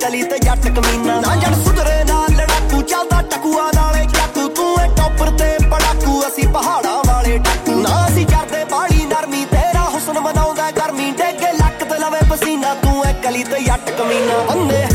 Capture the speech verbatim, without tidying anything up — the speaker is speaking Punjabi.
ਗਲੀ ਤੇ ਜੱਟ ਕਮੀਨਾ ਨਾ ਜੜ ਸੁਧਰੇ ਨਾਲ ਲੜਾਕੂ ਚੱਲਦਾ ਟਕੂਆ ਨਾਲੇ ਚਾਕੂ ਤੂੰ ਏ ਟੌਪਰ ਤੇ ਪੜਾਕੂ ਅਸੀਂ ਪਹਾੜਾਂ ਵਾਲੇ ਟਾਕੂ ਨਾ ਅਸੀਂ ਕਰਦੇ ਬਾਲੀ ਨਰਮੀ ਤੇਰਾ ਹੁਸਨ ਬਣਾਉਂਦਾ ਗਰਮੀ ਡੇਗੇ ਲੱਕ ਤੇ ਲਵੇ ਪਸੀਨਾ ਤੂੰ ਏ ਗਲੀ ਤੇ ਜੱਟ ਕਮੀਨਾ ਬੰਦੇ